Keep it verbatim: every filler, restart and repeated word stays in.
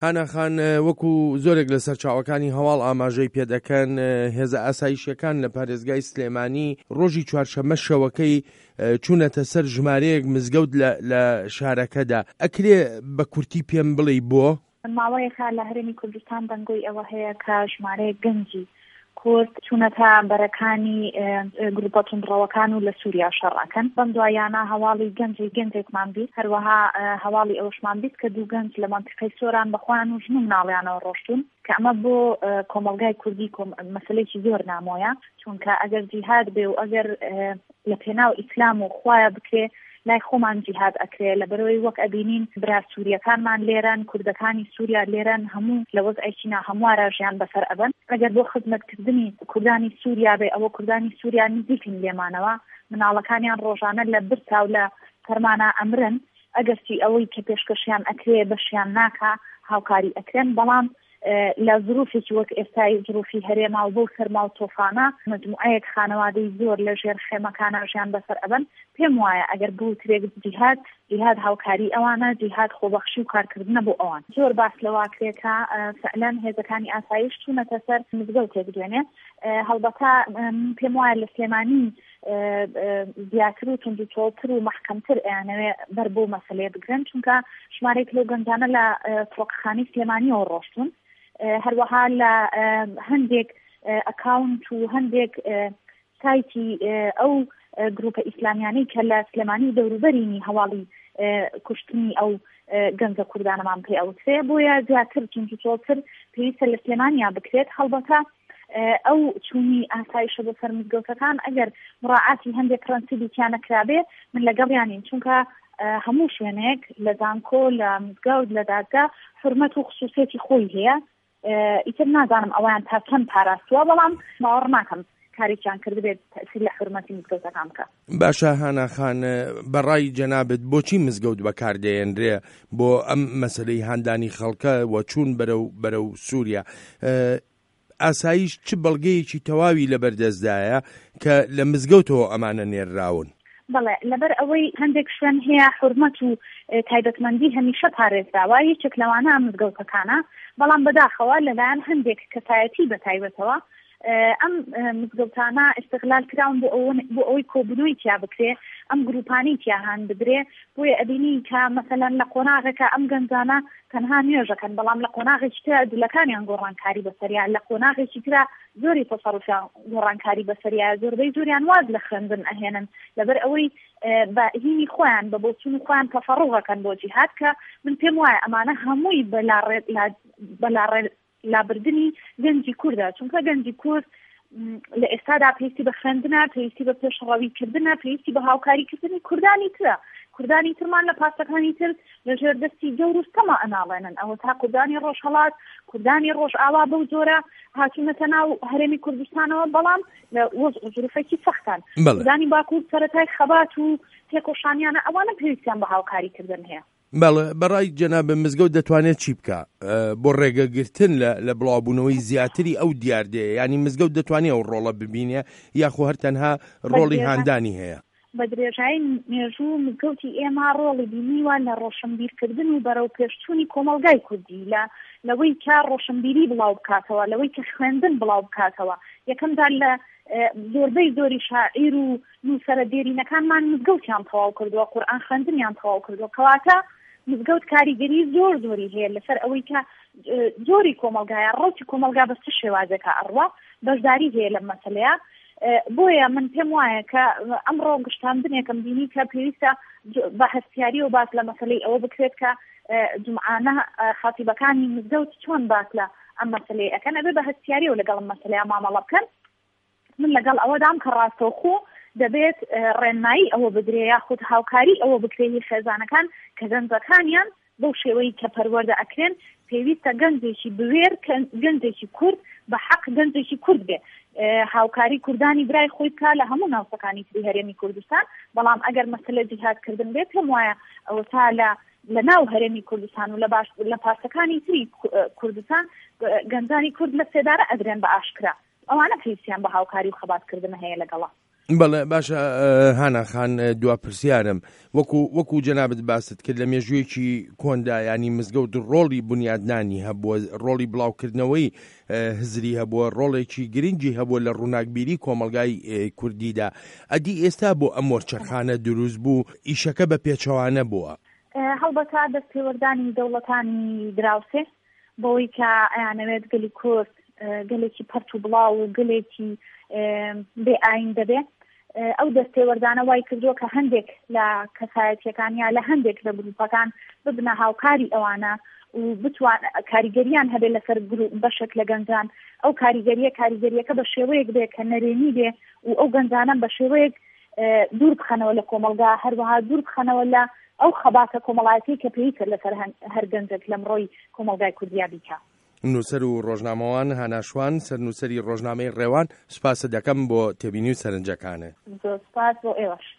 هاناخان وەکو زۆرێک لە سەرچاوەکانی هەواڵ ئاماژەی پێدەکەن هێزە ئاسایشیەکان لە پارێزگای سلێمانی ڕۆژی چوارشەممە شەوەکەی چوونەتە سەر ژمارەیەک مزگەوت لە شارەکەدا. ئەکرێ بە کورتی پێم بڵێ بۆ ماوەیەکە لە هەرێمی کوردستان دەنگۆی ئەوە هەیە کە ژمارەیە گەنجی کورد چوونەتە بەرەکانی گروپە توندڕەوەکان و لە سووریا شەڕەکەن. بەم دوایانە هەواڵی گەنجی گەنجێکمان بیت، هەروەها هەواڵی ئەوەشمان بیت کە دوو گەنج لە مەنتیقەی سۆران بەخۆیان و ژن و مناڵیانەوە ڕۆشتون کە ئەمە بۆ کۆمەلگای کوردی مەسەلەیەکی زۆر نامۆیە، چونکە ئەگەر جیهاد بێ و ئەگەر لە پێناو ئیسلام و خوایە بکرێ لای خۆمان جیهاد ئەکرێ لە بەرەوەی وەک ئەبینین برا سووریەکانمان لێرن، کوردەکانی سووریا لێرن، هەموو لە وەزعێکی هەموارە ژیان بەسەر ئەبن. ئەگەر بۆ خزمەتکردنی کوردانی سووریا بێ ئەوە کوردانی سووریا نزیکن لێمانەوە، مناڵەکانیان ڕۆژانە لە برسا و لە فەرمانە ئەمرن، ئەگەرچی ئەوەی کە پێشکەشیان ئەکرێ بەشیان ناکا هاوکاری ئەکرێن. بەڵام لە ظروفێکی وەک ئێستای ظروفی هەرێما و بۆ سەرما و تۆفانە مجموعەیەک خانەوادەی زۆر لە ژێر خێمەکانە ژیان بەسەر ئەبن. پێم وایە ئەگەر بوو ترێک جیهاد جیهاد هاوکاری ئەوانە، جیهاد خۆبەخشی و کارکردنە بۆ ئەوان. زۆر باس لەواکرێکە فعلەن هێزەکانی ئاسایش چوونەتە سەر مزگەوتێک دوێنێ. هەڵبەتە پێم وایە لە سلێمانی زیاتر و توندوتۆڵتر و مەحکەمتر ئەیانەوێ بەر بۆ مەسەلەیە بگرن، چونکە ژمارەیەک لەو گەنجانە لە فڕۆکەخانەی سلێمانیەوە ڕۆشتون. هەروەها لە هەندێک ئەکاونت و هەندێک سایتی ئەو گروپە ئیسلامیانەی کە لە سلێمانی دەوروبەرینی هەواڵی کوشتنی ئەو گەنجە کوردانەمان پێ ئەوترێ، بۆیە زیاتر توندوتۆڵتر پێویستە لە سلێمانیا بکرێت. هەڵبەتە ئەو چوونی ئاسایشە بە سەر مزگەوتەکان ئەگەر مراعاتی هەندێک پرەنسیبی تیانە کرابێ من لەگەڵیانین، چونکە هەموو شوێنێک لە زانکۆ لە مزگەوت لە دادگا حرمەت و خصوصیەتی خۆی هەیە. ئیتر نازانم ئەویان تا چەند پاراستووە، بەڵام باوەڕ ناکەم کارێکیان کردبێت تەسیر لە حرمەتی مزگەوتەکان بکە. باشە هاناخان، بەڕای جەنابەت بۆچی مزگەوت بەکاردێنرێ بۆ ئەم مەسەلەی هاندانی خەڵکە و چوون بەرەو بەرەو سووریا؟ ئاسایش چ بەڵگەیەکی تەواوی لەبەردەستدایە کە لە مزگەوتەوە ئەمانە نێرراون؟ بەڵێ لەبەر ئەوەی هەندێک شوێن هەیە حرمەت و تایبەتمەندی هەمیشە پارێزراوە، یەکێک لەوانە مزگەوتەکانە، بەڵام بەداخەوە لەلایەن هەندێک کەسایەتی بەتایبەتەوە ئەم مزگەوتانە استغلال کراون بۆ بۆ ئەوەی کۆبنەوەی تیا بکرێ، ئەم گروپانەی تیا هەان بدرێ. بۆیە ئەبینی کە مەسەلەن لە قۆناغێکە ئەم گەنجانە تەنها نوێژەکەن، بەڵام لە قۆناغێکی ترا دولەکانیان گۆڕانکاری بەسەریان، لە قۆناغێکی ترا زۆری تەسەڕوفیان گۆڕانکاری بەسەریان، زۆربەی زۆریان واز لە خوێندن ئەهێنن لەبەر ئەوەی بە هینی خۆیان بە بۆچوون خۆیان تەفەڕوغەکەن بۆ جیهاد، کە من پێم وایە ئەمانە هەمووی بەلاڕێ لابردنی گەنجی کووردە، چونکە گەنجی کورد لە ئێستادا پێویستی بە خوێندنە، پێویستی بە پێشڕەویکردنە، پێویستی بە هاوکاریکردنی کوردانی ترە. کوردانی ترمان لە پاسەکانی تر لە ژێر دەستی گەوروستەما ئەناڵێنن، ئەوە تا کوردانی ڕۆژهەڵات، کوردانی ڕۆژئاوا بەو جۆرە هاتوونەتە ناو هەرێمی کوردستانەوە، بەڵام لە وەزع و ظروفێکی سەختان. کوردانی باکوور سەرەتای خەبات و تێکۆشانیانە ئەوانە پێویستیان بە هاوکاریکردن هەیە. بەڵێ بەڕای جەنابە مزگەوت دەتوانێت چی بکە بۆ ڕێگەگرتن لە بڵاوبوونەوەی زیاتری ئەو دیاردەیە؟ ینی مزگەوت دەتوانێت ئەو ڕۆڵە ببینێ یاخۆ هەر تەنها ڕۆڵی هاندانی هەیە؟ بە درێژایی مێژوو مزگەوتی ئێمە ڕۆڵی بینیوە لە ڕۆشنبیرکردن و بەرەو پێشچوونی کۆمەلگای کوردی، لە لەوەی کە ڕۆشنبیری بڵاو بکاتەوە، لەوەی کە خوێندن بڵاو بکاتەوە. یەکەمدار لە زۆربەی زۆری شاعیر و نووسەرە دێرینەکانمان مزگەوتیان تەواو کردووە، قورئان خوێندنیان تەواو کردووە، کەواتە مزگەوت کاریگەری زۆر زۆری هەیە لەسەر ئەوەی کە زۆری کۆمەلگایە ڕۆکی کۆمەلگا بە چ شێوازێکە ئەڕوا بەشداری هەیە لەم مەسەلەیە. بۆیە من پێم وایە کە ئەمڕۆ گشتاندنێکم بینی کە پێویستە بە هەستیاری و باس لە مەسەلەی ئەوە بکرێت کە جمعانە خاتیبەکانی مزگەوت چۆن باس لە ئەم مەسەلەی ئەکەن، ئەبێ بە هەستیاری و لەگەڵ مەسەلەیە مامەڵە بکەن. من لەگەڵ ئەوەدام کە ڕاستەوخۆ دەبێت ڕێنمایی ئەوە بدرێ یاخود هاوکاری ئەوە بکرێنی خێزانەکان کە گەنجەکانیان بەو شێوەی کە پەروەردە ئەکرێن پێویستە گەنجێکی بوێر گەنجێکی کورد بە حەق گەنجێکی کورد بێ، هاوکاری کوردانی برای خۆی بکە لە هەموو ناوچەکانی تری هەرێمی کوردستان. بەڵام ئەگەر مەسەلە جیهادکردن بێت پێم وایە ئەوە تا لە لە ناو هەرێمی کوردستان و لە باش لە پاسەکانی تری کوردستان گەنجانی کورد لە سێدارە ئەدرێن بە ئاشکرا، ئەوانە پێویستیان بە هاوکاری و خەباتکردن هەیە لەگەڵا. بەڵێ باشە هانا خان دوا پرسیارم وەکو وەکو جەنابەت باست کرد لە مێژوویەکی کۆندا ینی مزگەوت ڕۆڵی بنیادنانی هەبووە ڕۆڵی بڵاوکردنەوەی هزری هەبووە ڕۆڵێکی گرنگی هەبووە لە ڕووناکبیری کۆمەلگای کوردیدا ئەدی ئێستا بۆ ئەم مۆرچەخانە دروست بوو ئیشەکە بە پێچەوانە بووە هەڵبەتا دەستپێوەردانی دەوڵەتانی دراوسێ بۆی کە ئەیانەوێت گەلی کورد گەلێکی پەرت و بڵاو و گەلێکی بێ ئاین دەبێت ئەو دەستێوەردانە وای کردووە کە هەندێک لە کەسایەتیەکانیا لە هەندێک لە گروپەکان ببنە هاوکاری ئەوانە و بتوان کاریگەریان هەبێت لەسەر بەشێک لە گەنجان ئەو کاریگەریە کاریگەریەکە بە شێوەیەک بێ کە نەرێنی بێ و ئەو گەنجانە بە شێوەیەک دوور بخەنەوە لە کۆمەلگا هەروەها دوور بخەنەوە لە ئەو خەباتە کۆمەڵایەتی کە پێی کرد لەسەر هەر گەنجێک لەم ڕۆی کۆمەلگای کوردیا بیکە. نووسەر و ڕۆژنامەوان هەناشوان سەرنووسەری ڕۆژنامەی ڕێوان سوپاس دەکەم بۆ تێبینی و سەرنجەکانە. زۆر سوپاس بۆ ئێوەش.